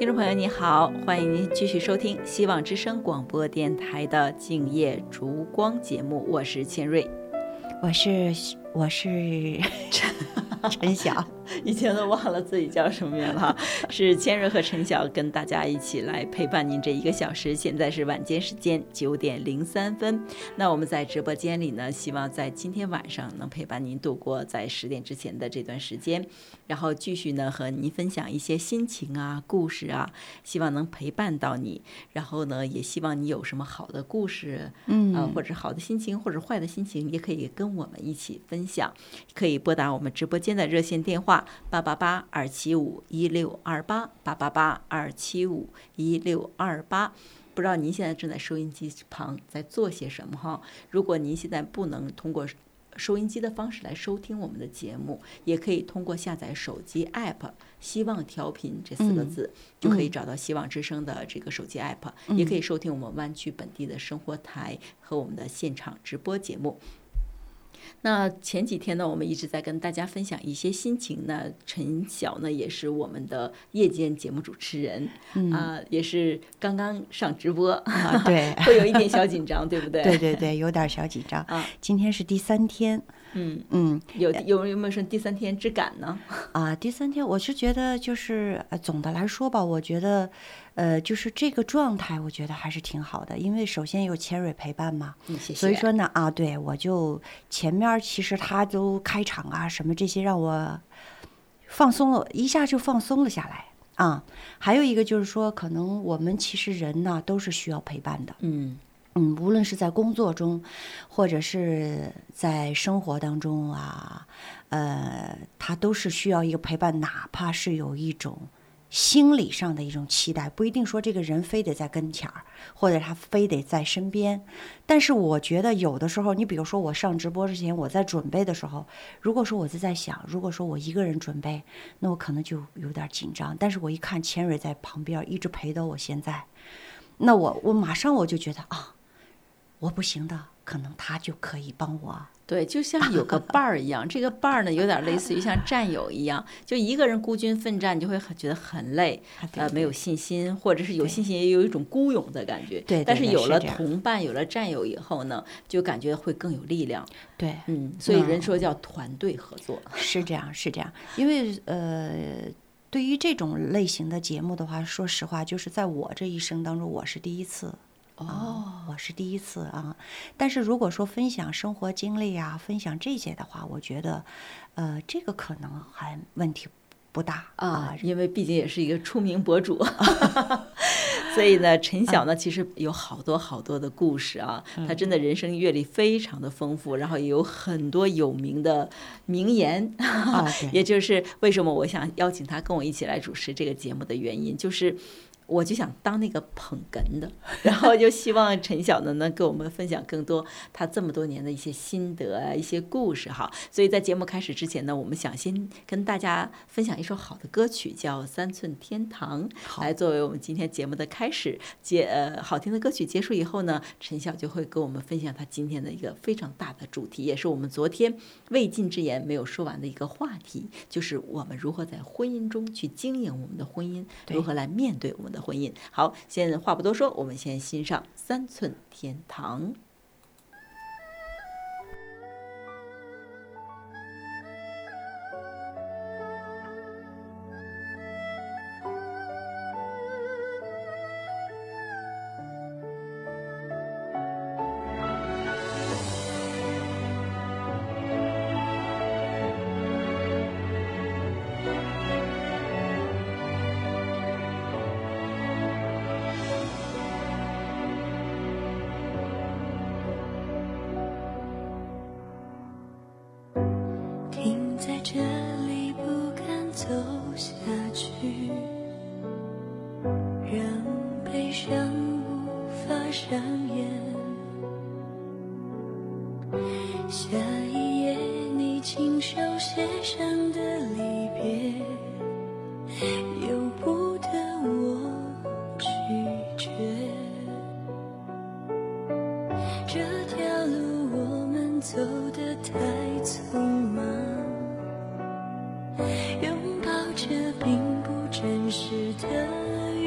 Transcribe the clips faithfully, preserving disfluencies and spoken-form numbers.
听众朋友你好，欢迎您继续收听希望之声广播电台的静夜烛光节目，我是千瑞。 我是我是陈晓， 以前都忘了自己叫什么名了。是千瑞和陈晓跟大家一起来陪伴您这一个小时。现在是晚间时间九点零三分。那我们在直播间里呢，希望在今天晚上能陪伴您度过在十点之前的这段时间，然后继续呢和您分享一些心情啊、故事啊，希望能陪伴到你。然后呢，也希望你有什么好的故事，嗯、呃，或者好的心情，或者坏的心情，也可以跟我们一起分享。可以拨打我们直播间的热线电话八八八二七五一六二八八八八二七五一六二八。不知道您现在正在收音机旁在做些什么哈？如果您现在不能通过收音机的方式来收听我们的节目，也可以通过下载手机 app 希望调频这四个字、嗯、就可以找到希望之声的这个手机 app、嗯、也可以收听我们湾区本地的生活台和我们的现场直播节目。那前几天呢，我们一直在跟大家分享一些心情呢。陈晓呢，也是我们的夜间节目主持人，嗯、啊，也是刚刚上直播， 啊、对， 会有一点小紧张，对不对？ 对对对，有点小紧张。啊，今天是第三天。 嗯嗯，有有有没有说第三天之感呢？ 啊，第三天，我是觉得就是呃，总的来说吧，我觉得，呃，就是这个状态，我觉得还是挺好的，因为首先有千蕊陪伴嘛， 嗯，谢谢。 所以说呢，啊，对，我就前面其实他都开场啊什么这些让我放松了，一下就放松了下来啊。还有一个就是说，可能我们其实人呢都是需要陪伴的， 嗯。 嗯，无论是在工作中，或者是在生活当中啊，呃，他都是需要一个陪伴，哪怕是有一种心理上的一种期待，不一定说这个人非得在跟前儿，或者他非得在身边。但是我觉得有的时候，你比如说我上直播之前，我在准备的时候，如果说我是在想，如果说我一个人准备，那我可能就有点紧张。但是我一看千蕊在旁边一直陪到我现在，那我我马上我就觉得啊。我不行的，可能他就可以帮我。 对，就像有个伴儿一样，这个伴儿呢，有点类似于像战友一样，就一个人孤军奋战，你就会很觉得很累， 啊、 呃，没有信心，或者是有信心也有一种孤勇的感觉。 对， 但是有了同伴，有了战友以后呢，就感觉会更有力量。 对， 嗯，所以人说叫团队合作。 嗯、是这样，是这样，因为呃。对于这种类型的节目的话，说实话，就是在我这一生当中，我是第一次。 哦、 啊，我是第一次啊。但是如果说分享生活经历啊，分享这些的话，我觉得，呃，这个可能还问题不大啊，啊因为毕竟也是一个出名博主，所以呢，陈晓呢、啊、其实有好多好多的故事啊，他真的人生阅历非常的丰富，然后也有很多有名的名言， 啊、 也就是为什么我想邀请他跟我一起来主持这个节目的原因，就是。我就想当那个捧哏的，然后就希望陈晓呢能跟我们分享更多他这么多年的一些心得啊，一些故事哈。所以在节目开始之前呢，我们想先跟大家分享一首好的歌曲，叫《三寸天堂》，来作为我们今天节目的开始。结呃，好听的歌曲结束以后呢，陈晓就会跟我们分享他今天的一个非常大的主题，也是我们昨天未尽之言没有说完的一个话题，就是我们如何在婚姻中去经营我们的婚姻，如何来面对我们的婚姻。好，先话不多说，我们先欣赏《三寸天堂》。 拥抱着并不真实的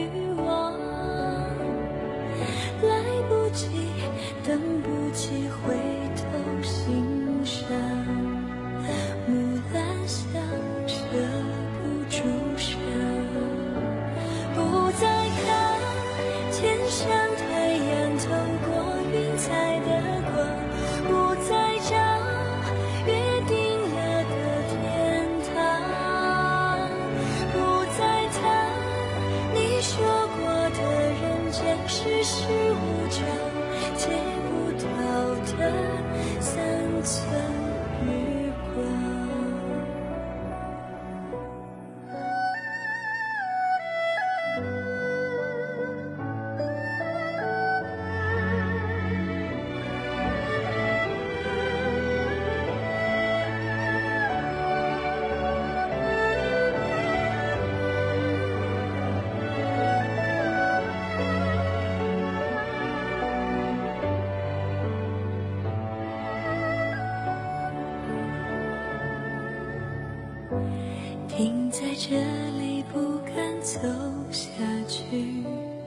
停在这里不敢走下去，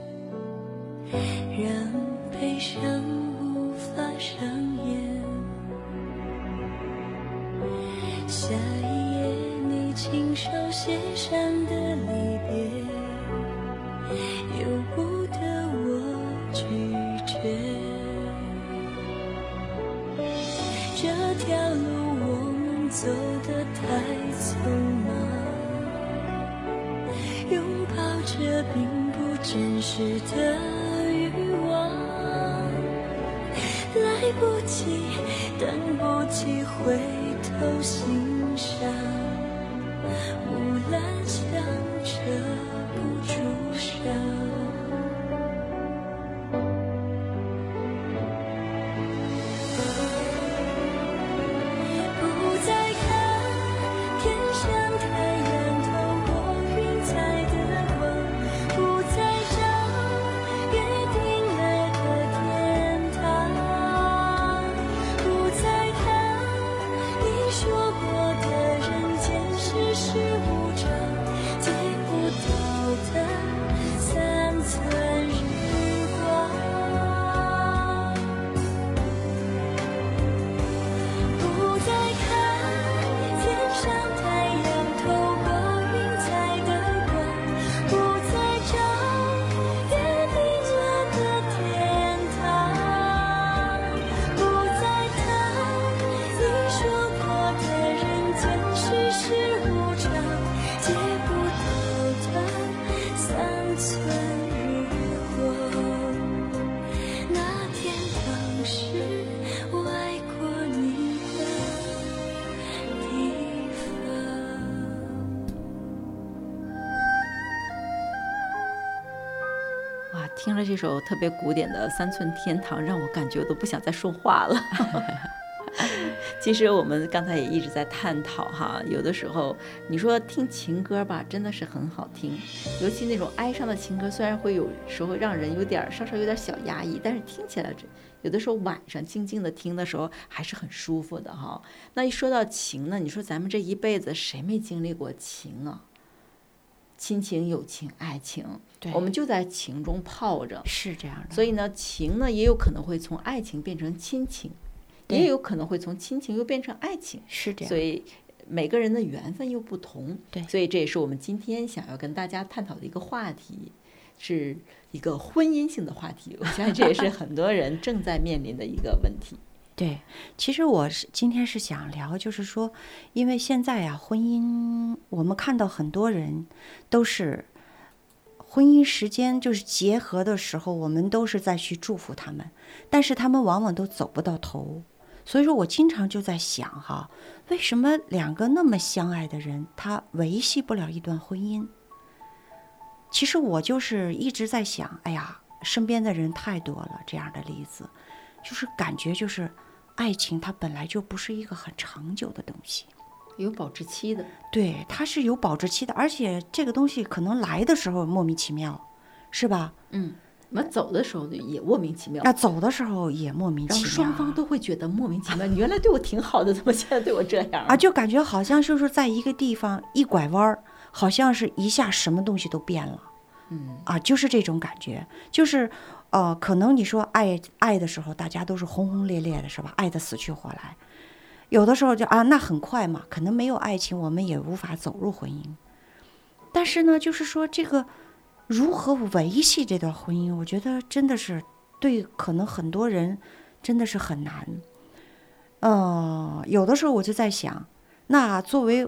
让悲伤无法上演。下一页你亲手写上的离别，由不得我拒绝。这条路我们走得太匆忙，拥抱着并不真实的欲望，来不及，等不及回头欣赏，木兰香遮不住伤。 听了这首特别古典的《三寸天堂》，让我感觉都不想再说话了。其实我们刚才也一直在探讨哈，有的时候你说听情歌吧，真的是很好听，尤其那种哀伤的情歌，虽然会有时候让人有点稍稍有点小压抑，但是听起来有的时候晚上静静的听的时候还是很舒服的哈。那一说到情呢，你说咱们这一辈子谁没经历过情啊？亲情、友情、爱情，我们就在情中泡着， 是这样的。 所以呢，情呢也有可能会从爱情变成亲情，也有可能会从亲情又变成爱情， 是这样。 所以每个人的缘分又不同， 对， 所以这也是我们今天想要跟大家探讨的一个话题，是一个婚姻性的话题。我相信这也是很多人正在面临的一个问题。 对，其实我是今天是想聊，就是说，因为现在啊，婚姻我们看到很多人都是婚姻时间就是结合的时候，我们都是在去祝福他们，但是他们往往都走不到头。所以说我经常就在想哈，为什么两个那么相爱的人，他维系不了一段婚姻？其实我就是一直在想，哎呀，身边的人太多了这样的例子，就是感觉就是爱情它本来就不是一个很长久的东西， 有保质期的。 对，它是有保质期的，而且这个东西可能来的时候莫名其妙，是吧？ 嗯，那走的时候也莫名其妙。 那走的时候也莫名其妙， 然后双方都会觉得莫名其妙。你原来对我挺好的，怎么现在对我这样啊？就感觉好像就是在一个地方一拐弯，好像是一下什么东西都变了。 嗯啊，就是这种感觉，就是。呃，可能你说爱爱的时候，大家都是轰轰烈烈的，是吧？爱得死去活来。有的时候就啊，那很快嘛，可能没有爱情，我们也无法走入婚姻。但是呢，就是说这个如何维系这段婚姻，我觉得真的是对可能很多人真的是很难。呃，有的时候我就在想，那作为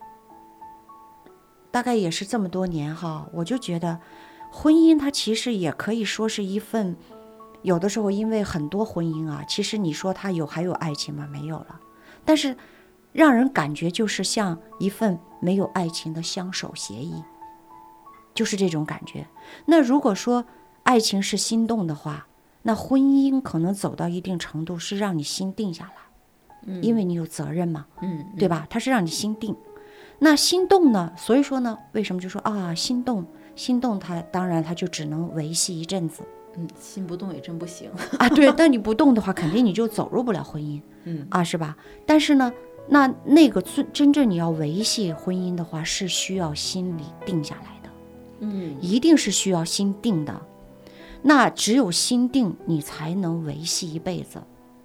大概也是这么多年哈，我就觉得。婚姻它其实也可以说是一份，有的时候因为很多婚姻啊，其实你说它有还有爱情吗？没有了，但是让人感觉就是像一份没有爱情的相守协议，就是这种感觉。那如果说爱情是心动的话，那婚姻可能走到一定程度是让你心定下来， 嗯， 因为你有责任嘛， 嗯， 对吧？它是让你心定。那心动呢？所以说呢，为什么就说啊心动？心动它当然它就只能维系一阵子， 嗯，心不动也真不行啊。对，但你不动的话，肯定你就走入不了婚姻， 嗯啊，是吧？但是呢， 那那个真真正你要维系婚姻的话，是需要心里定下来的， 嗯， 一定是需要心定的。那只有心定，你才能维系一辈子。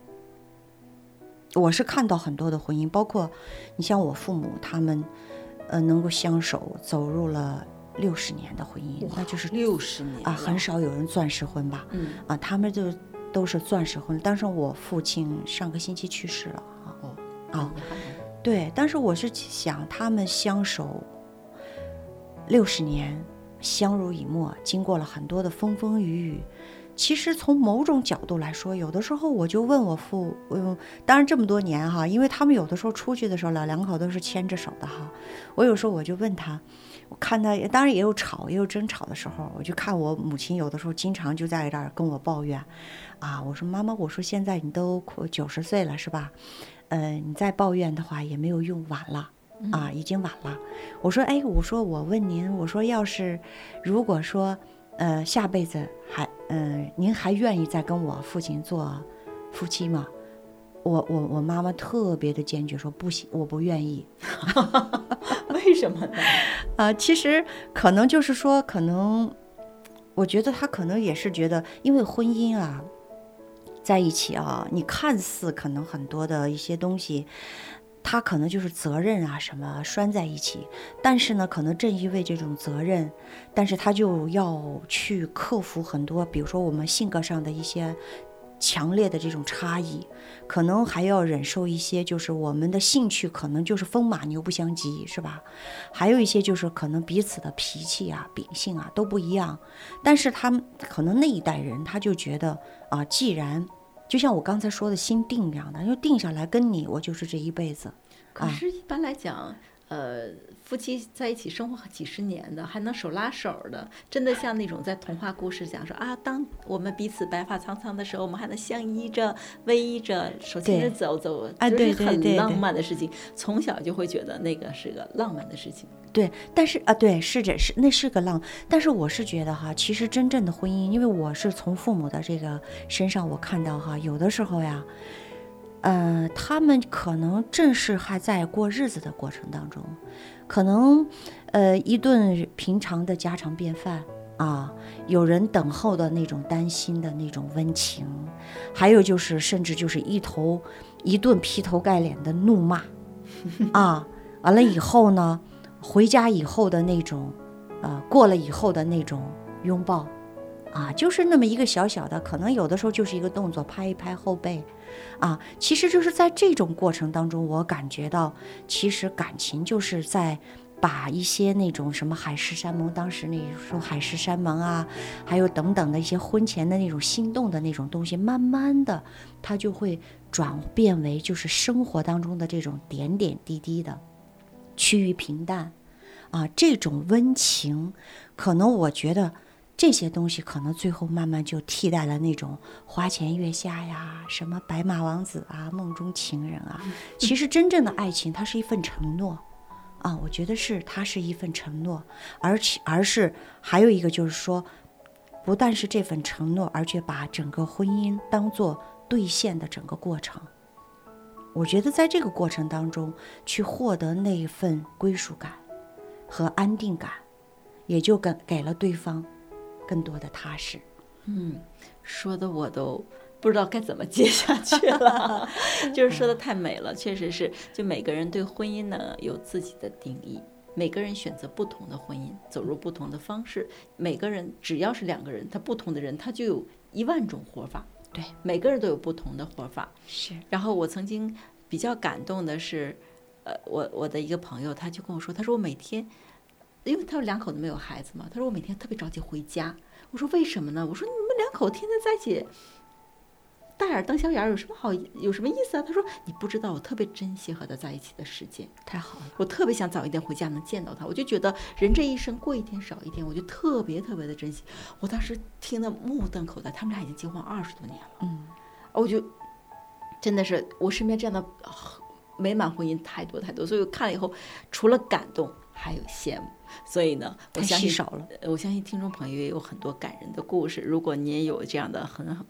我是看到很多的婚姻，包括你像我父母，他们呃能够相守走入了六十年的婚姻，那就是六十年啊，很少有人钻石婚吧？ 嗯啊，他们就都是钻石婚。但是我父亲上个星期去世了啊。 哦啊，对，但是我是想，他们相守六十年，相濡以沫，经过了很多的风风雨雨。其实从某种角度来说，有的时候我就问我父，嗯，当然这么多年哈，因为他们有的时候出去的时候，老两口都是牵着手的哈。我有时候我就问他，我看他，当然也有吵，也有争吵的时候，我就看我母亲有的时候经常就在这儿跟我抱怨，啊，我说妈妈，我说现在你都九十岁了是吧？呃，你再抱怨的话也没有用，晚了。啊，已经晚了。我说，哎，我说我问您，我说要是如果说，呃，下辈子还，呃，您还愿意再跟我父亲做夫妻吗？我我我妈妈特别的坚决说不行，我不愿意。 为什么呢？ 啊、呃，其实可能就是说，可能我觉得他可能也是觉得，因为婚姻啊，在一起啊，你看似可能很多的一些东西。他可能就是责任啊什么拴在一起，但是呢，可能正因为这种责任，但是他就要去克服很多，比如说我们性格上的一些强烈的这种差异，可能还要忍受一些，就是我们的兴趣可能就是风马牛不相及，是吧？还有一些就是可能彼此的脾气啊、秉性啊都不一样，但是他们可能那一代人他就觉得啊，既然就像我刚才说的心定这样的，就定下来跟你，我就是这一辈子。 可是，一般来讲，啊、呃，夫妻在一起生活几十年的，还能手拉手的，真的像那种在童话故事讲说啊，当我们彼此白发苍苍的时候，我们还能相依着、偎依着、手牵着走走， 啊， 就是很浪漫的事情。从小就会觉得那个是个浪漫的事情。 对，但是啊，对，是这是那是个浪，但是我是觉得哈，其实真正的婚姻，因为我是从父母的这个身上我看到哈，有的时候呀，呃，他们可能正是还在过日子的过程当中，可能呃一顿平常的家常便饭啊，有人等候的那种担心的那种温情，还有就是甚至就是一头一顿劈头盖脸的怒骂啊，完了以后呢。回家以后的那种，呃，过了以后的那种拥抱，啊，就是那么一个小小的，可能有的时候就是一个动作，拍一拍后背，啊，其实就是在这种过程当中，我感觉到，其实感情就是在把一些那种什么海誓山盟，当时那时候海誓山盟啊，还有等等的一些婚前的那种心动的那种东西，慢慢的，它就会转变为就是生活当中的这种点点滴滴的。趋于平淡啊，这种温情可能我觉得这些东西可能最后慢慢就替代了那种花前月下呀，什么白马王子啊，梦中情人啊。其实真正的爱情它是一份承诺啊，我觉得是它是一份承诺，而且而是还有一个就是说，不但是这份承诺，而且把整个婚姻当作兑现的整个过程。我觉得在这个过程当中去获得那一份归属感和安定感，也就给给了对方更多的踏实。 嗯，说的我都不知道该怎么接下去了就是说的太美了，确实是，就每个人对婚姻呢有自己的定义，每个人选择不同的婚姻，走入不同的方式，每个人只要是两个人，他不同的人他就有一万种活法， 对， 每个人都有不同的活法。 是。 然后我曾经比较感动的是，呃，我我的一个朋友，他就跟我说，他说我每天，因为他两口子没有孩子嘛，他说我每天特别着急回家。我说为什么呢？我说你们两口天天在一起，大眼瞪小眼有什么好，有什么意思啊？他说你不知道，我特别珍惜和他在一起的时间， 太好了， 我特别想早一点回家能见到他。我就觉得人这一生过一天少一天，我就特别特别的珍惜。我当时听得目瞪口呆，他们俩已经结婚二十多年了， 嗯， 我就真的是我身边这样的美满婚姻太多太多，所以我看了以后，除了感动还有羡慕。所以呢，我相信少了， 我相信听众朋友也有很多感人的故事。如果你也有这样的很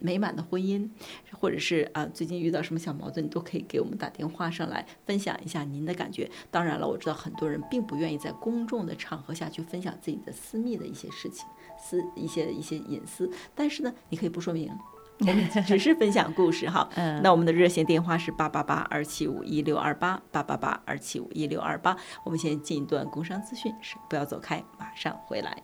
美满的婚姻，或者是啊最近遇到什么小矛盾，你都可以给我们打电话上来分享一下您的感觉。当然了，我知道很多人并不愿意在公众的场合下去分享自己的私密的一些事情，私一些一些隐私，但是呢，你可以不说明。我们只是分享故事哈，嗯、那我们的热线电话是八八八二七五一六二八八八八二七五一六二八。我们先进一段工商资讯，不要走开，马上回来。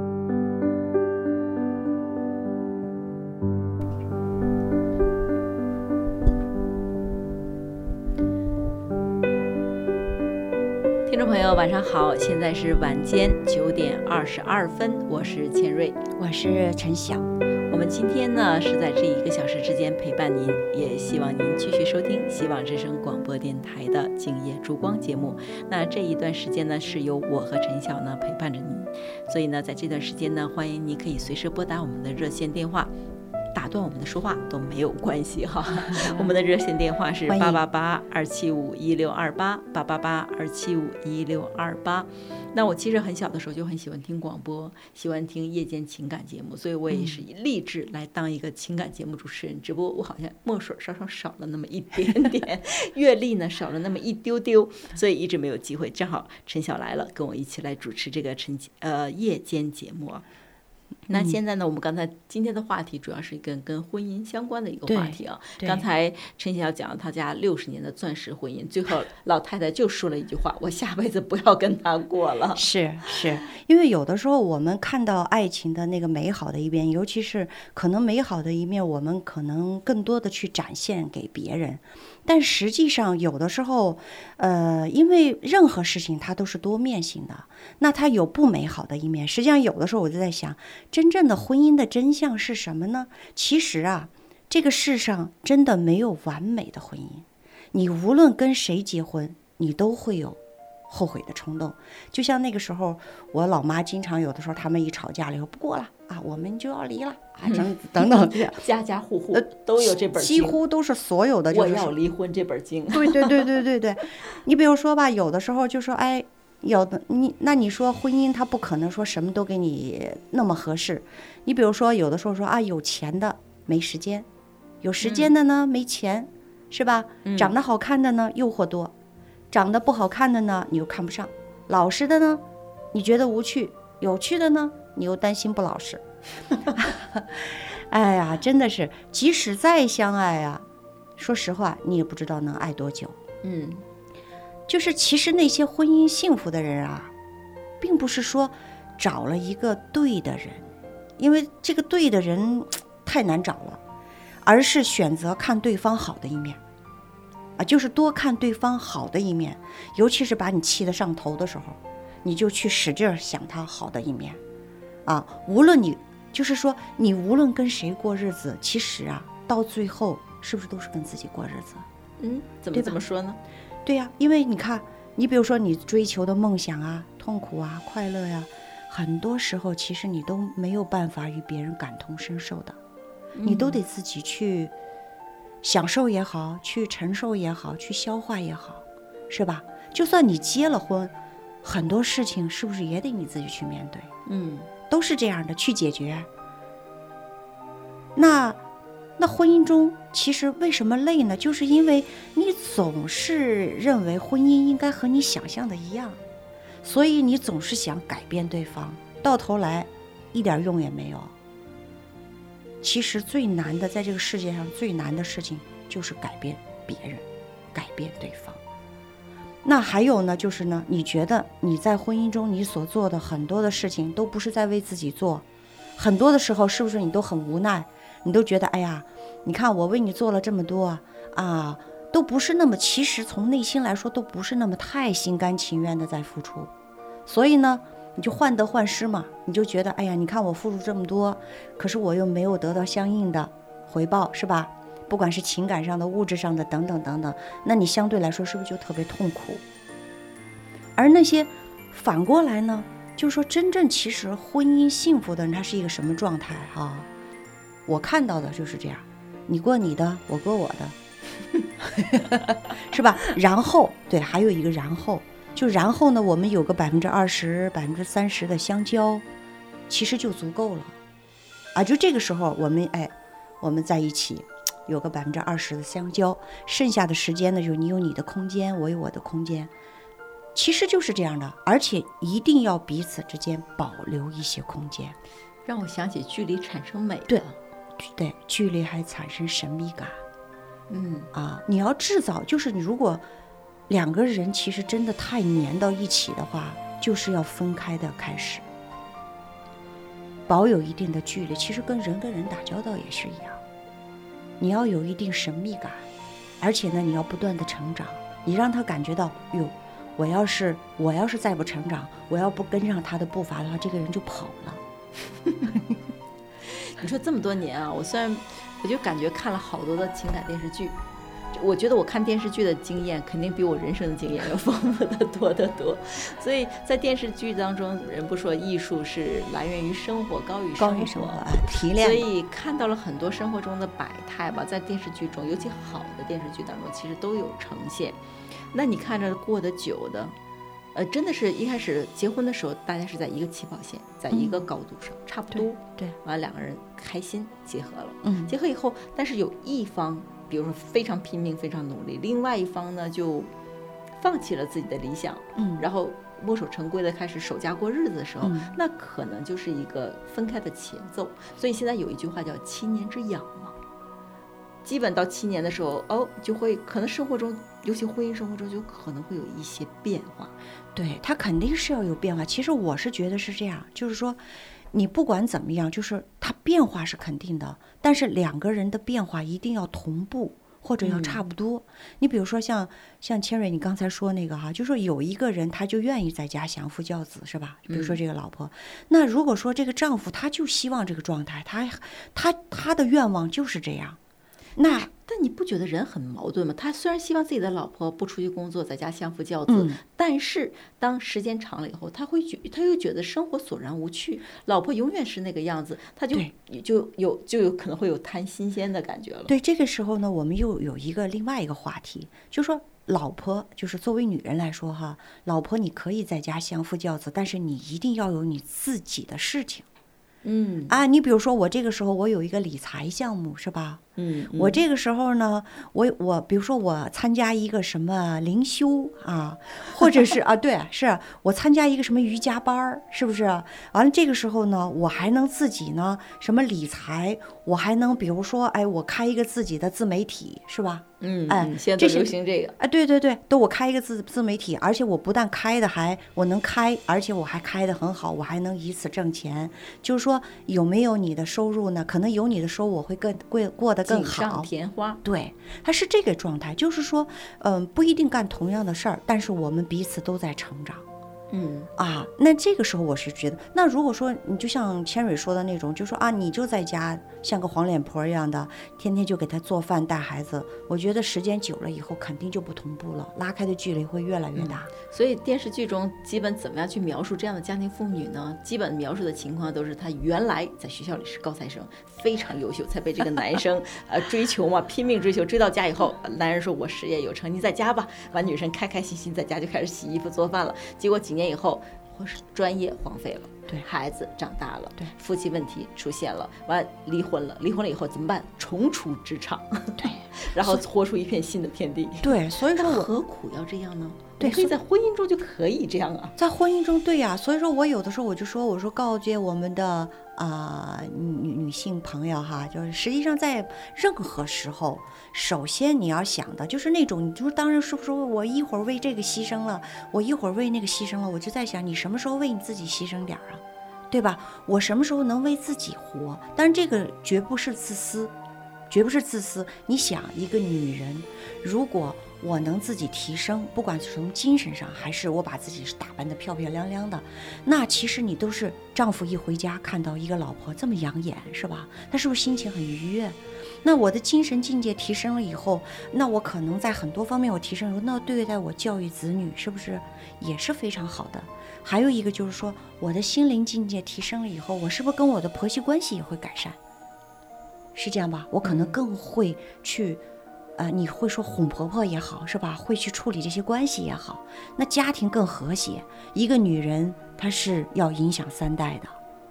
听众朋友，晚上好，现在是晚间九点二十二分，我是千瑞， 我是陈晓。 我们今天呢是在这一个小时之间陪伴您，也希望您继续收听希望之声广播电台的静夜烛光节目。那这一段时间呢是由我和陈晓呢陪伴着您，所以呢在这段时间呢，欢迎您可以随时拨打我们的热线电话，打断我们的说话都没有关系哈。我们的热线电话是八八八二七五一六二八八八八二七五一六二八。那我其实很小的时候就很喜欢听广播，喜欢听夜间情感节目，所以我也是立志来当一个情感节目主持人。只不过我好像墨水稍稍少了那么一点点，阅历呢少了那么一丢丢，所以一直没有机会。正好陈晓来了，跟我一起来主持这个晨呃夜间节目啊。那现在呢，我们刚才今天的话题主要是跟跟婚姻相关的一个话题啊。刚才陈晓讲了他家六十年的钻石婚姻，最后老太太就说了一句话：“我下辈子不要跟他过了。” 是是，因为有的时候我们看到爱情的那个美好的一面，尤其是可能美好的一面，我们可能更多的去展现给别人。但实际上有的时候呃，因为任何事情它都是多面性的，那它有不美好的一面。实际上有的时候我就在想，真正的婚姻的真相是什么呢？其实啊，这个世上真的没有完美的婚姻，你无论跟谁结婚，你都会有后悔的冲动。就像那个时候我老妈经常有的时候他们一吵架了以后，不过了啊，我们就要离了啊，等等， 家家户户都有这本经， 几乎都是所有的、就是、 我要离婚这本经。 对对对对对对，你比如说吧，有的时候就说，哎，有的你那你说婚姻它不可能说什么都给你那么合适。你比如说有的时候说啊，有钱的没时间，有时间的呢、嗯、没钱，是吧？长得好看的呢诱惑多，长得不好看的呢你又看不上，老实的呢你觉得无趣，有趣的呢你又担心不老实。哎呀，真的是，即使再相爱啊，说实话你也不知道能爱多久。 嗯， 就是其实那些婚姻幸福的人啊，并不是说找了一个对的人，因为这个对的人太难找了，而是选择看对方好的一面啊，就是多看对方好的一面，尤其是把你气得上头的时候，你就去使劲想他好的一面啊。无论你就是说你无论跟谁过日子，其实啊到最后是不是都是跟自己过日子？ 嗯，怎么这么说呢？ 对呀、啊，因为你看，你比如说你追求的梦想啊、痛苦啊、快乐呀、啊，很多时候其实你都没有办法与别人感同身受的，你都得自己去享受也好，去承受也好，去消化也好，是吧？就算你结了婚，很多事情是不是也得你自己去面对？ 嗯， 都是这样的，去解决。那那婚姻中其实为什么累呢？就是因为你总是认为婚姻应该和你想象的一样，所以你总是想改变对方，到头来一点用也没有。其实最难的，在这个世界上最难的事情就是改变别人，改变对方。那还有呢，就是呢，你觉得你在婚姻中你所做的很多的事情都不是在为自己做，很多的时候是不是你都很无奈，你都觉得哎呀，你看我为你做了这么多啊，都不是那么，其实从内心来说都不是那么太心甘情愿的在付出。所以呢你就患得患失嘛，你就觉得哎呀，你看我付出这么多，可是我又没有得到相应的回报，是吧？不管是情感上的、物质上的等等等等，那你相对来说是不是就特别痛苦？而那些反过来呢，就是说真正其实婚姻幸福的人他是一个什么状态啊？我看到的就是这样，你过你的，我过我的是吧？然后对，还有一个然后，就然后呢我们有个百分之二十百分之三十的相交，其实就足够了啊。就这个时候我们哎我们在一起有个百分之二十的相交，剩下的时间呢，就你有你的空间，我有我的空间，其实就是这样的，而且一定要彼此之间保留一些空间。 让我想起距离产生美。 对对，距离还产生神秘感。 嗯啊，你要制造，就是你如果两个人其实真的太粘到一起的话，就是要分开的开始，保有一定的距离。其实跟人跟人打交道也是一样，你要有一定神秘感，而且呢，你要不断的成长，你让他感觉到，哟，我要是我要是再不成长，我要不跟上他的步伐的话，这个人就跑了。 你说这么多年啊，我虽然我就感觉看了好多的情感电视剧，我觉得我看电视剧的经验肯定比我人生的经验要丰富的多得多。所以在电视剧当中，人不说艺术是来源于生活，高于生活， 高于生活，哎，提炼。 所以看到了很多生活中的百态吧，在电视剧中，尤其好的电视剧当中，其实都有呈现。那你看着过得久的。呃，真的是一开始结婚的时候，大家是在一个起跑线，在一个高度上，嗯、差不多。 对， 完了两个人开心结合了。 嗯， 结合以后，但是有一方，比如说非常拼命、非常努力，另外一方呢就放弃了自己的理想， 嗯， 然后墨守成规的开始守家过日子的时候， 嗯、 那可能就是一个分开的前奏。所以现在有一句话叫“七年之痒”嘛。基本到七年的时候，哦，就会可能生活中，尤其婚姻生活中，就可能会有一些变化。 对，它肯定是要有变化。其实我是觉得是这样，就是说，你不管怎么样，就是它变化是肯定的，但是两个人的变化一定要同步或者要差不多。嗯、你比如说像像千瑞，你刚才说那个哈，就说有一个人他就愿意在家相夫教子，是吧？比如说这个老婆，嗯、那如果说这个丈夫他就希望这个状态，他他他的愿望就是这样。那但你不觉得人很矛盾吗？他虽然希望自己的老婆不出去工作，在家相夫教子，嗯、但是当时间长了以后，他会觉他又觉得生活索然无趣，老婆永远是那个样子，他就就有就有可能会有贪新鲜的感觉了。 对，这个时候呢，我们又有一个另外一个话题，就是说老婆，就是作为女人来说哈，老婆你可以在家相夫教子，但是你一定要有你自己的事情。 嗯啊，你比如说我这个时候我有一个理财项目，是吧？ 嗯，嗯我这个时候呢，我我比如说我参加一个什么灵修啊，或者是啊，对，是我参加一个什么瑜伽班儿，是不是？完了这个时候呢，我还能自己呢什么理财，我还能比如说，哎，我开一个自己的自媒体，是吧？ 嗯， 哎， 现在都流行这个。 哎，对对对，都我开一个自自媒体，而且我不但开的还我能开，而且我还开的很好，我还能以此挣钱。就是说有没有你的收入呢？可能有你的收入，我会更过过得更好。 锦上添花。 对，它是这个状态，就是说，嗯、呃，不一定干同样的事儿，但是我们彼此都在成长。 嗯啊，那这个时候我是觉得，那如果说你就像千蕊说的那种，就说啊，你就在家像个黄脸婆一样的，天天就给他做饭带孩子，我觉得时间久了以后肯定就不同步了，拉开的距离会越来越大。 嗯、所以电视剧中基本怎么样去描述这样的家庭妇女呢？基本描述的情况都是她原来在学校里是高材生，非常优秀，才被这个男生呃追求嘛，拼命追求，追到家以后，男人说我事业有成，你在家吧，完女生开开心心在家就开始洗衣服做饭了，结果几年以后，或是专业荒废了， 对， 孩子长大了， 对， 夫妻问题出现了，完离婚了，离婚了以后怎么办？重出职场， 对， 然后活出一片新的天地。 对，所以说我何苦要这样呢？ 对， 可以在婚姻中就可以这样啊， 在婚姻中，对呀、啊，所以说我有的时候我就说，我说告诫我们的啊、呃、女女性朋友哈，就是实际上在任何时候，首先你要想的就是那种，你就当然是不是我一会儿为这个牺牲了，我一会儿为那个牺牲了，我就在想你什么时候为你自己牺牲点啊，对吧？我什么时候能为自己活？但是这个绝不是自私，绝不是自私。你想，一个女人如果我能自己提升，不管是从精神上，还是我把自己打扮得漂漂亮亮的，那其实你都是丈夫一回家看到一个老婆这么养眼，是吧？他是不是心情很愉悦？那我的精神境界提升了以后，那我可能在很多方面我提升了，那对待我教育子女是不是也是非常好的？还有一个就是说，我的心灵境界提升了以后，我是不是跟我的婆媳关系也会改善？是这样吧？我可能更会去。呃，你会说哄婆婆也好，是吧？会去处理这些关系也好，那家庭更和谐。一个女人她是要影响三代的，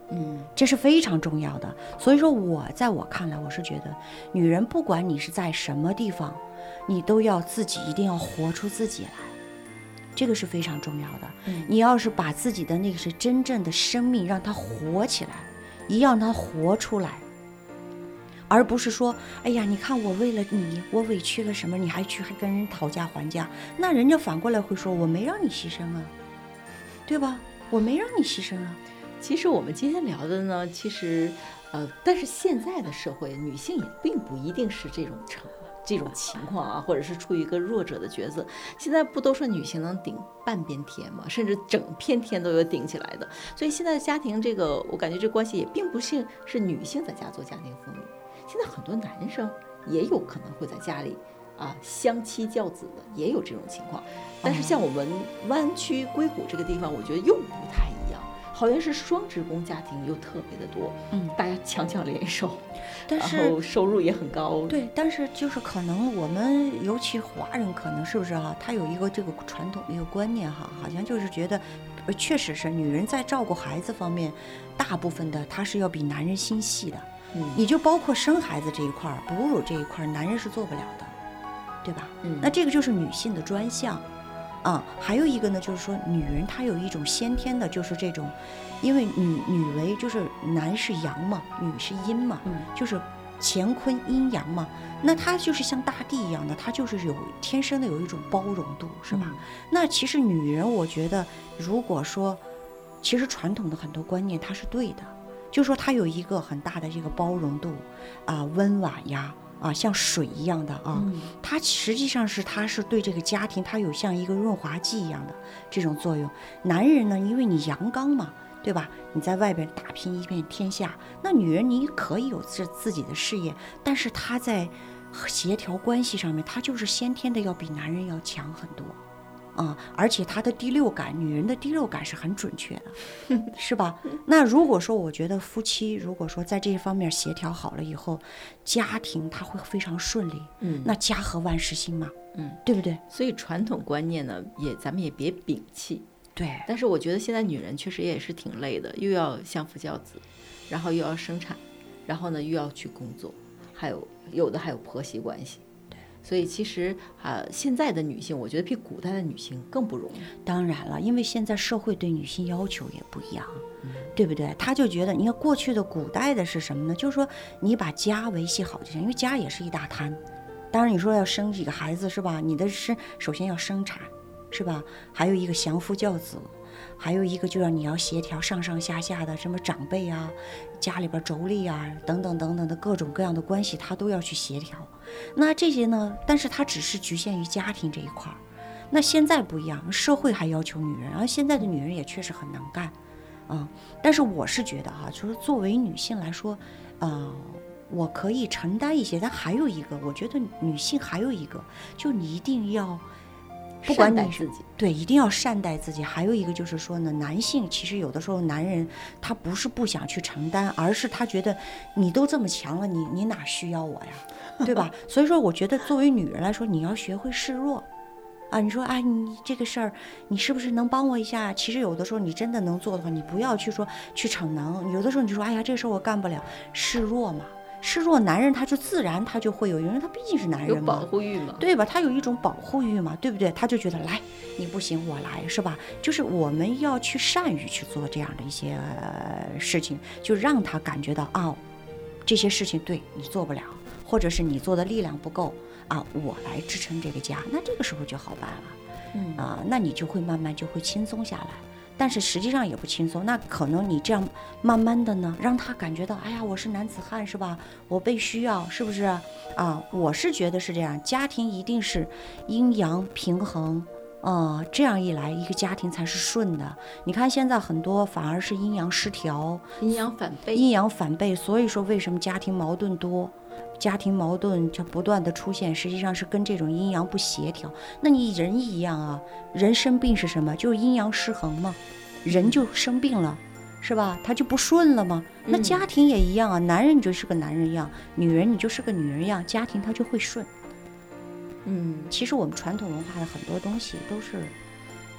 嗯，这是非常重要的。所以说我在我看来，我是觉得女人不管你是在什么地方，你都要自己一定要活出自己来，这个是非常重要的。嗯，你要是把自己的那个是真正的生命让它活起来，一让它活出来，而不是说哎呀你看我为了你我委屈了什么，你还去还跟人讨价还价，那人家反过来会说我没让你牺牲啊，对吧？我没让你牺牲啊。 其实我们今天聊的呢，其实呃，但是现在的社会，女性也并不一定是这种成这种情况啊，或者是处于一个弱者的角色。现在不都说女性能顶半边天吗？甚至整片天都有顶起来的。所以现在的家庭这个，我感觉这关系也并不是是女性在家做家庭妇女，现在很多男生也有可能会在家里啊相妻教子的，也有这种情况。但是像我们湾区硅谷这个地方，我觉得又不太一样。好像是双职工家庭又特别的多，嗯，大家强强联手， 但是然后收入也很高。 对，但是就是可能我们尤其华人，可能是不是哈、啊？他有一个这个传统的一个观念哈，好像就是觉得，确实是女人在照顾孩子方面，大部分的她是要比男人心细的。嗯，你就包括生孩子这一块，哺乳这一块，男人是做不了的，对吧？嗯，那这个就是女性的专项。啊，还有一个呢，就是说女人她有一种先天的，就是这种，因为女女为就是男是阳嘛，女是阴嘛，嗯，就是乾坤阴阳嘛，那她就是像大地一样的，她就是有天生的有一种包容度，是吧？嗯、那其实女人，我觉得如果说，其实传统的很多观念它是对的，就是说她有一个很大的这个包容度啊，温婉呀。啊，像水一样的啊，嗯、它实际上是它是对这个家庭，它有像一个润滑剂一样的这种作用。男人呢，因为你阳刚嘛，对吧？你在外边打拼一片天下，那女人你可以有自自己的事业，但是她在协调关系上面，她就是先天的要比男人要强很多。啊、嗯，而且她的第六感，女人的第六感是很准确的，是吧？那如果说我觉得夫妻如果说在这一方面协调好了以后，家庭它会非常顺利，嗯，那家和万事兴嘛，嗯，对不对？ 所以传统观念呢，也咱们也别摒弃， 对。 但是我觉得现在女人确实也是挺累的，又要相夫教子，然后又要生产，然后呢又要去工作，还有有的还有婆媳关系。所以其实啊、呃，现在的女性，我觉得比古代的女性更不容易。 当然了，因为现在社会对女性要求也不一样，嗯、对不对？他就觉得，你看过去的古代的是什么呢？就是说你把家维系好就行，因为家也是一大摊。当然你说要生几个孩子是吧？你的是首先要生产，是吧？还有一个相夫教子。还有一个就是你要协调上上下下的什么长辈啊，家里边妯娌啊等等等等的各种各样的关系，他都要去协调。那这些呢，但是它只是局限于家庭这一块。那现在不一样，社会还要求女人，然后现在的女人也确实很能干啊、嗯。但是我是觉得啊，就是作为女性来说，呃，我可以承担一些，但还有一个，我觉得女性还有一个，就你一定要。不管你自己， 对，一定要善待自己。还有一个就是说呢，男性其实有的时候男人他不是不想去承担，而是他觉得你都这么强了，你你哪需要我呀，对吧？所以说我觉得作为女人来说，你要学会示弱啊。你说哎，你这个事儿你是不是能帮我一下？其实有的时候你真的能做的话，你不要去说去逞能。有的时候你就说哎呀，这个事儿我干不了，示弱嘛。示弱，男人他就自然他就会有，因为他毕竟是男人嘛， 有保护欲嘛， 对吧？他有一种保护欲嘛，对不对？他就觉得来，你不行我来，是吧？就是我们要去善于去做这样的一些、呃、事情，就让他感觉到啊，这些事情对你做不了，或者是你做的力量不够啊，我来支撑这个家，那这个时候就好办了，嗯啊，那你就会慢慢就会轻松下来。但是实际上也不轻松，那可能你这样慢慢的呢，让他感觉到，哎呀，我是男子汉是吧？我被需要，是不是啊？我是觉得是这样，家庭一定是阴阳平衡，呃，这样一来，一个家庭才是顺的。你看现在很多反而是阴阳失调， 阴阳反背， 阴阳反背，所以说为什么家庭矛盾多？家庭矛盾就不断的出现，实际上是跟这种阴阳不协调。那你人一样啊，人生病是什么？就是阴阳失衡嘛，人就生病了，是吧？他就不顺了嘛。那家庭也一样啊，男人你就是个男人样，女人你就是个女人样，家庭它就会顺。嗯，其实我们传统文化的很多东西都是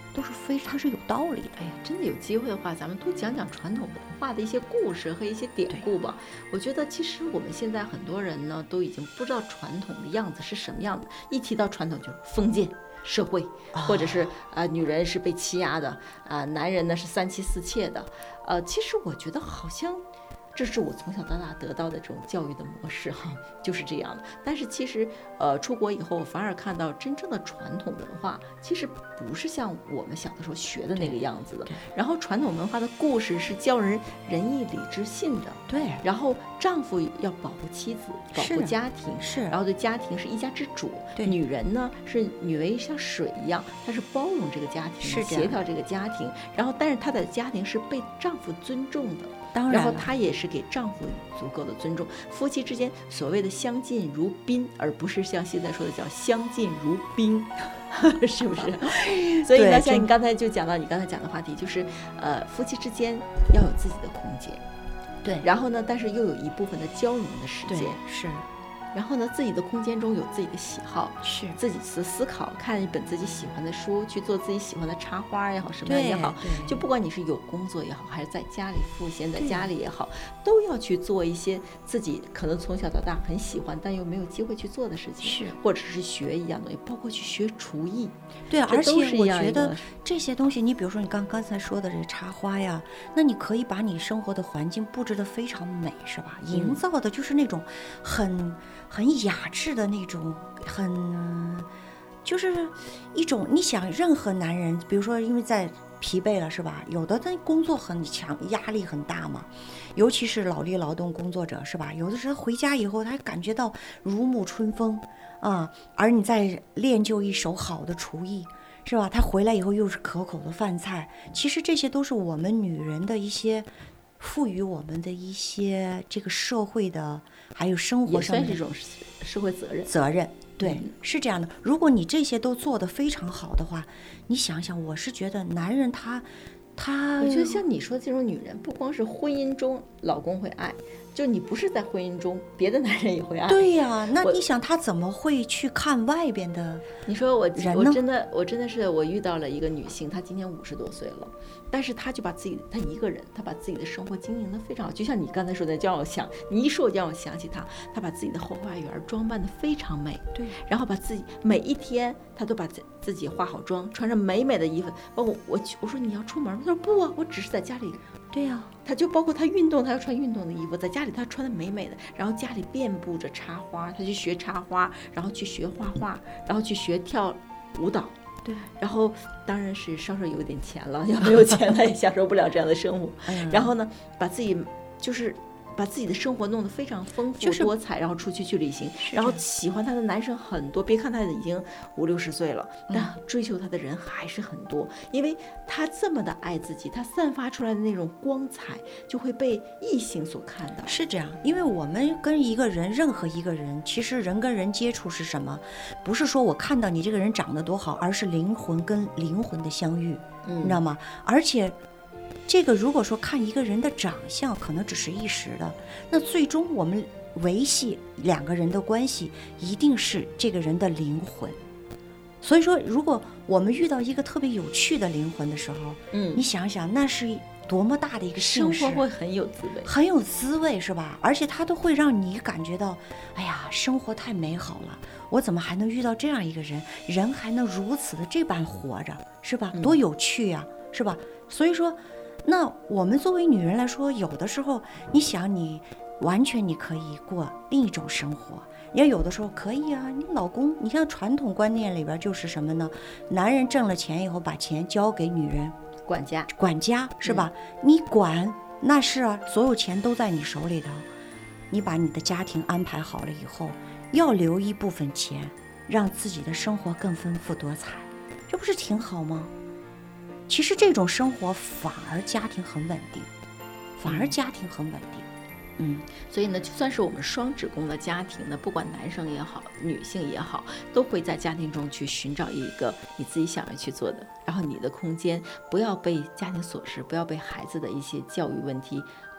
都是非它是有道理的。 哎呀，真的有机会的话，咱们多讲讲传统文化的一些故事和一些典故吧。我觉得其实我们现在很多人呢，都已经不知道传统的样子是什么样子。一提到传统，就是封建社会，或者是呃女人是被欺压的，啊、呃、男人呢是三妻四妾的。呃，其实我觉得好像。这是我从小到大得到的这种教育的模式哈，就是这样的。但是其实，呃，出国以后，我反而看到真正的传统文化，其实不是像我们小的时候学的那个样子的。然后传统文化的故事是教人仁义礼智信的。 对。 然后丈夫要保护妻子，保护家庭， 是。 然后对家庭是一家之主。 对。 女人呢是女为像水一样，她是包容这个家庭， 是协调这个家庭。然后，但是她的家庭是被丈夫尊重的。 当然， 然后她也是给丈夫足够的尊重，夫妻之间所谓的相敬如宾，而不是像现在说的叫相敬如宾，是不是？所以呢，像你刚才就讲到你刚才讲的话题，就是呃，夫妻之间要有自己的空间， 对， 然后呢，但是又有一部分的交融的时间， 是。 然后呢，自己的空间中有自己的喜好， 是自己的思考，看一本自己喜欢的书，去做自己喜欢的插花也好，什么样也好，就不管你是有工作也好，还是在家里赋闲在家里也好，都要去做一些自己可能从小到大很喜欢但又没有机会去做的事情， 是， 或者是学一样东西，包括去学厨艺。 对，而且我觉得这些东西，你比如说你刚刚才说的这个插花呀，那你可以把你生活的环境布置得非常美，是吧？嗯、营造的就是那种很。很雅致的那种，很就是一种你想任何男人，比如说因为在疲惫了是吧，有的他工作很强，压力很大嘛，尤其是脑力劳动工作者是吧，有的时候回家以后他感觉到如沐春风啊，而你在练就一手好的厨艺是吧，他回来以后又是可口的饭菜，其实这些都是我们女人的一些赋予我们的一些这个社会的还有生活上的， 也算是一种社会责任。 责任，对、嗯，是这样的。如果你这些都做得非常好的话，你想想，我是觉得男人他，他， 我觉得像你说的这种女人，不光是婚姻中老公会爱，就你不是在婚姻中，别的男人也会爱。 对呀、啊，那你想他怎么会去看外边的？ 你说我，我真的，我真的是我遇到了一个女性，她今年五十多岁了。但是他就把自己，他一个人，他把自己的生活经营得非常好，就像你刚才说的，就让我想，你一说我就让我想起他，他把自己的后花园装扮得非常美， 对， 然后把自己每一天他都把自己化好妆，穿上美美的衣服，包括我，我说你要出门，他说不啊，我只是在家里。 对呀、啊， 他就包括他运动，他要穿运动的衣服，在家里他穿得美美的，然后家里遍布着插花，他去学插花，然后去学画画，然后去学跳舞蹈。 对， 然后当然是稍稍有点钱了，要没有钱他也享受不了这样的生活。 嗯、 然后呢，把自己就是把自己的生活弄得非常丰富多彩，就是、然后出去去旅行，然后喜欢他的男生很多。别看他已经五六十岁了，但追求他的人还是很多，嗯、因为他这么的爱自己，他散发出来的那种光彩就会被异性所看到。 是这样，因为我们跟一个人，任何一个人，其实人跟人接触是什么？不是说我看到你这个人长得多好，而是灵魂跟灵魂的相遇， 嗯、 你知道吗？而且。这个如果说看一个人的长相可能只是一时的，那最终我们维系两个人的关系一定是这个人的灵魂。所以说如果我们遇到一个特别有趣的灵魂的时候， 嗯， 你想想那是多么大的一个幸事， 生活会很有滋味， 很有滋味是吧？而且它都会让你感觉到，哎呀，生活太美好了，我怎么还能遇到这样一个人，人还能如此的这般活着，是吧？多有趣呀、啊，是吧？所以说那我们作为女人来说，有的时候你想你完全你可以过另一种生活，也有的时候可以啊。你老公，你看传统观念里边就是什么呢？男人挣了钱以后把钱交给女人管家， 管家是吧？嗯、你管那是啊，所有钱都在你手里头，你把你的家庭安排好了以后，要留一部分钱，让自己的生活更丰富多彩，这不是挺好吗？其实这种生活反而家庭很稳定，反而家庭很稳定。嗯， 所以呢，就算是我们双职工的家庭呢，不管男生也好，女性也好，都会在家庭中去寻找一个你自己想要去做的，然后你的空间不要被家庭琐事，不要被孩子的一些教育问题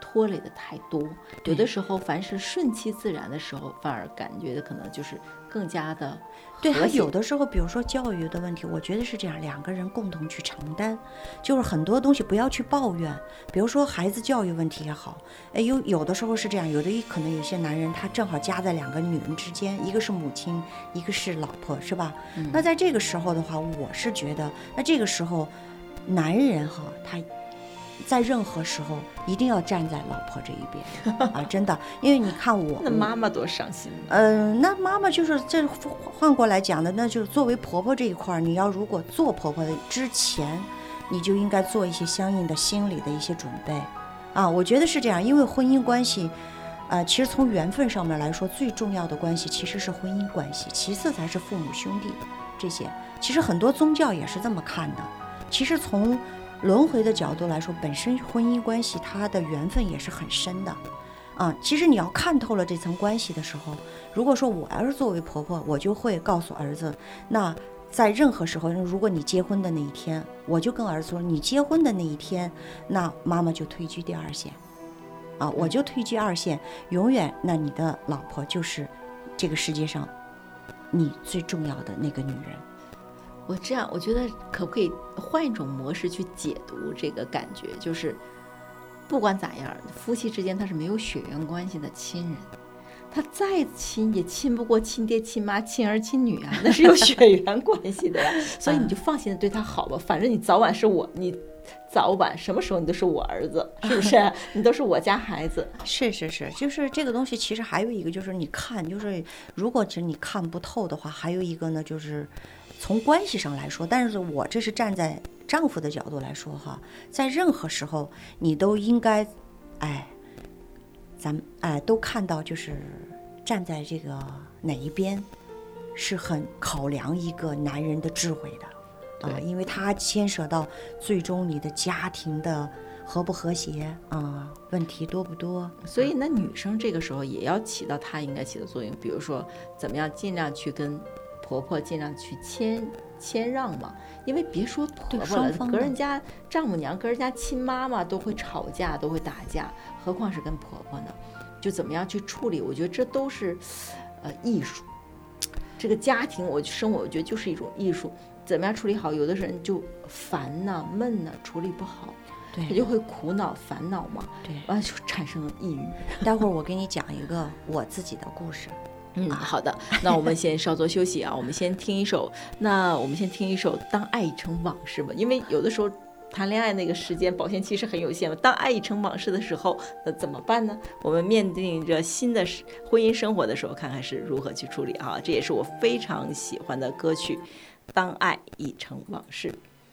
拖累的太多，有的时候凡是顺其自然的时候，反而感觉的可能就是更加的对，还有的时候，比如说教育的问题，我觉得是这样，两个人共同去承担，就是很多东西不要去抱怨。比如说孩子教育问题也好，哎，有有的时候是这样，有的可能有些男人他正好夹在两个女人之间，一个是母亲，一个是老婆，是吧？嗯、那在这个时候的话，我是觉得，那这个时候，男人哈，他在任何时候一定要站在老婆这一边啊，真的，因为你看我， 那妈妈多伤心。 嗯、呃，那妈妈就是这换过来讲的，那就是作为婆婆这一块，你要如果做婆婆的之前，你就应该做一些相应的心理的一些准备啊，我觉得是这样，因为婚姻关系。呃，其实从缘分上面来说，最重要的关系其实是婚姻关系，其次才是父母兄弟这些。其实很多宗教也是这么看的。其实从轮回的角度来说，本身婚姻关系它的缘分也是很深的啊。其实你要看透了这层关系的时候，如果说我要是作为婆婆，我就会告诉儿子，那在任何时候，如果你结婚的那一天，我就跟儿子说，你结婚的那一天，那妈妈就退居第二线啊，我就退居二线，永远那你的老婆就是这个世界上你最重要的那个女人。 我这样，我觉得可不可以换一种模式去解读这个感觉，就是不管咋样，夫妻之间他是没有血缘关系的亲人，他再亲也亲不过亲爹亲妈亲儿亲女啊，那是有血缘关系的呀。所以你就放心的对他好吧，反正你早晚是我，你早晚什么时候你都是我儿子，是不是？你都是我家孩子。 是是是，就是这个东西其实还有一个就是你看，就是如果其实你看不透的话，还有一个呢就是从关系上来说，但是我这是站在丈夫的角度来说哈，在任何时候你都应该哎咱们哎都看到就是站在这个哪一边是很考量一个男人的智慧的啊，因为它牵涉到最终你的家庭的和不和谐啊，问题多不多？ 所以那女生这个时候也要起到她应该起的作用，比如说怎么样尽量去跟婆婆尽量去谦谦让嘛，因为别说婆婆了，跟人家丈母娘跟人家亲妈妈都会吵架都会打架，何况是跟婆婆呢？就怎么样去处理，我觉得这都是呃艺术。这个家庭我生活我觉得就是一种艺术，怎么样处理好，有的人就烦呐闷呐处理不好， 对， 他就会苦恼烦恼嘛， 对， 完了就产生了抑郁。 待会儿我给你讲一个我自己的故事。 嗯，好的，那我们先稍作休息啊，我们先听一首，那我们先听一首《当爱已成往事》吧，因为有的时候谈恋爱那个时间保鲜期是很有限的，当爱已成往事的时候，那怎么办呢？我们面对着新的婚姻生活的时候，看看是如何去处理啊。这也是我非常喜欢的歌曲《当爱已成往事》。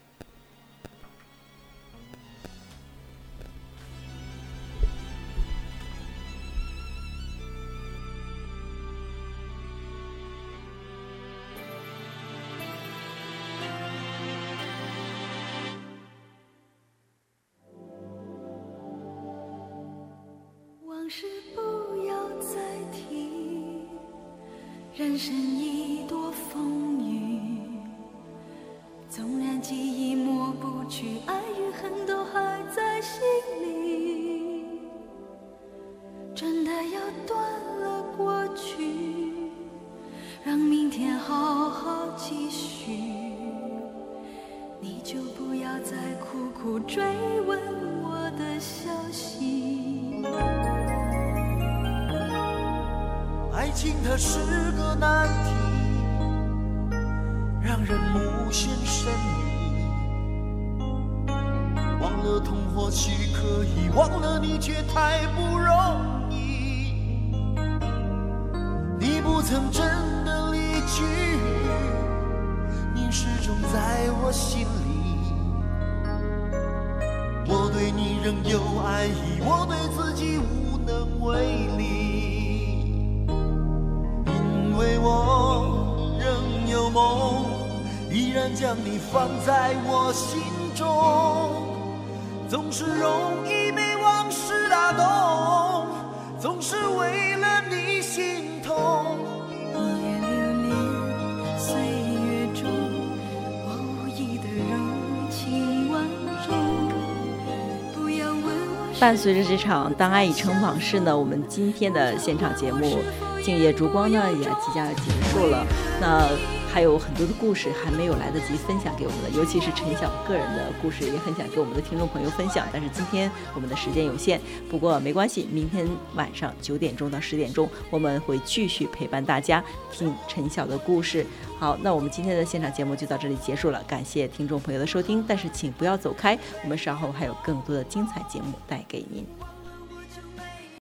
往事不要再提，人生已多风雨，纵然记忆抹不去，爱与恨都还在心里，真的要断了过去，让明天好好继续，你就不要再苦苦追问我的消息。 爱情它是个难题，让人无限神秘，忘了痛或许可以，忘了你却太不容易。你不曾真的离去，你始终在我心里。我对你仍有爱意，我对自己无能为力。因为我仍有梦，依然将你放在我心中，总是容易被往事打动，总是为了你心痛。 一夜流连岁月中，我无意的柔情万种，不要问我伴随着这场当爱已成往事呢，我们今天的现场节目《静夜烛光》呢也即将要结束了。那还有很多的故事还没有来得及分享给我们的，尤其是陈晓个人的故事，也很想给我们的听众朋友分享，但是今天我们的时间有限，不过没关系，明天晚上九点钟到十点钟，我们会继续陪伴大家听陈晓的故事。好，那我们今天的现场节目就到这里结束了，感谢听众朋友的收听，但是请不要走开，我们稍后还有更多的精彩节目带给您。